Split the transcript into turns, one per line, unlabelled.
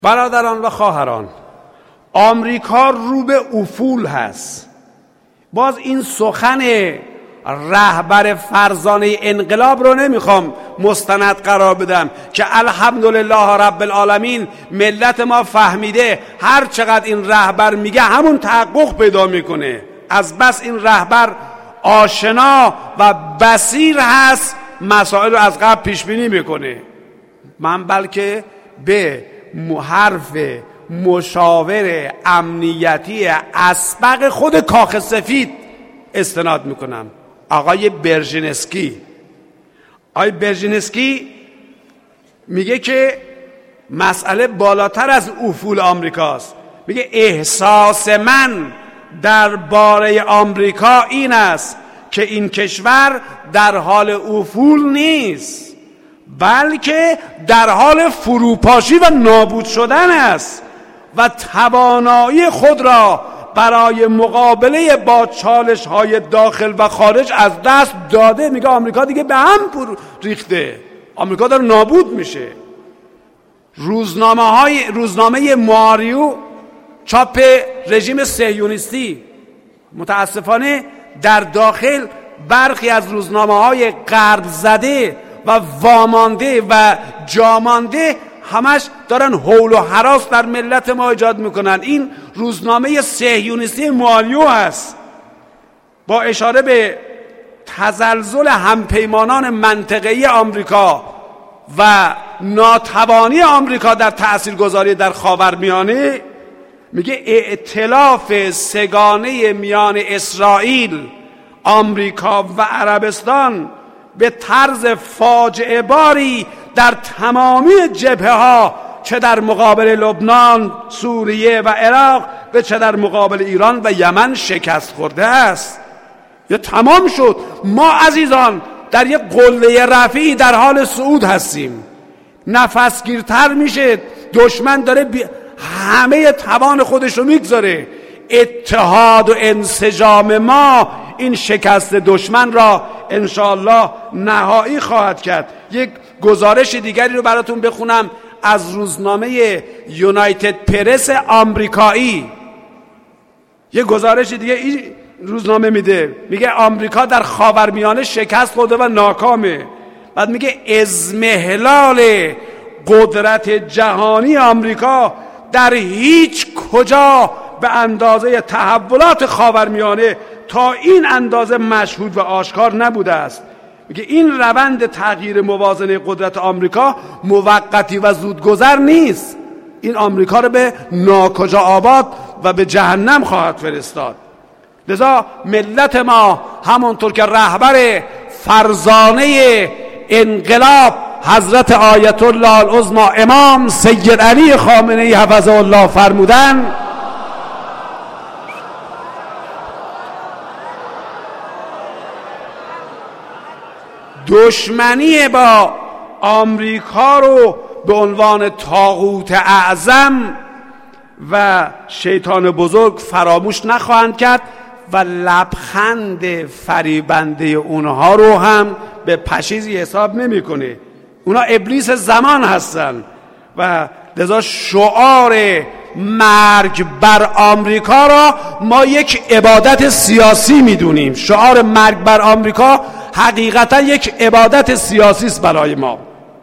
برادران و خواهران، آمریکا رو به افول هست. باز این سخن رهبر فرزانه انقلاب رو نمیخوام مستند قرار بدم که الحمدلله رب العالمین ملت ما فهمیده هر چقدر این رهبر میگه همون تحقق پیدا میکنه. از بس این رهبر آشنا و بصیر هست، مسائل رو از قبل پیش بینی میکنه. من بلکه به حرف مشاور امنیتی اسبق خود کاخ سفید استناد میکنم، آقای برژینسکی. آقای برژینسکی میگه که مسئله بالاتر از افول آمریکاست. میگه احساس من درباره آمریکا این است که این کشور در حال افول نیست، بلکه در حال فروپاشی و نابود شدن است و توانایی خود را برای مقابله با چالش های داخل و خارج از دست داده. میگه آمریکا دیگه به هم ریخته، آمریکا داره نابود میشه. روزنامه ماریو چاپ رژیم صهیونیستی، متاسفانه در داخل برخی از روزنامه‌های غرب زده و وامانده و جامانده همش دارن حول و هراس در ملت ما ایجاد میکنن. این روزنامه صهیونیستی ماریو هست، با اشاره به تزلزل همپیمانان منطقه‌ای آمریکا و ناتوانی آمریکا در تاثیرگذاری در خاورمیانه. میگه ائتلاف سگانه میان اسرائیل، آمریکا و عربستان به طرز فاجعه باری در تمامی جبهه‌ها، چه در مقابل لبنان، سوریه و عراق و چه در مقابل ایران و یمن شکست خورده است. یا تمام شد. ما عزیزان در یک قله رفیعی در حال صعود هستیم. نفسگیرتر میشه، دشمن داره همه توان خودش رو میگذاره. اتحاد و انسجام ما این شکست دشمن را انشاءالله نهایی خواهد کرد. یک گزارش دیگری رو براتون بخونم از روزنامه یونایتد پرس آمریکایی. یک گزارش دیگه این روزنامه میده، میگه آمریکا در خاورمیانه شکست خورده و ناکامه. بعد میگه اضمحلال قدرت جهانی آمریکا در هیچ کجا به اندازه تحولات خاورمیانه تا این اندازه مشهود و آشکار نبوده است. میگه این روند تغییر موازنه قدرت آمریکا موقتی و زودگذر نیست. این آمریکا رو به ناکجا آباد و به جهنم خواهد فرستاد. لذا ملت ما همونطور که رهبر فرزانه انقلاب حضرت آیت الله العظمی امام سید علی خامنه‌ای حفظه الله فرمودن، دشمنی با آمریکا رو به عنوان طاغوت اعظم و شیطان بزرگ فراموش نخواهند کرد و لبخند فریبنده اونها رو هم به پشیزی حساب نمیکنه. اونا ابلیس زمان هستن و لذا شعار مرگ بر آمریکا را ما یک عبادت سیاسی میدونیم. شعار مرگ بر آمریکا حقیقتا یک عبادت سیاسی است برای ما.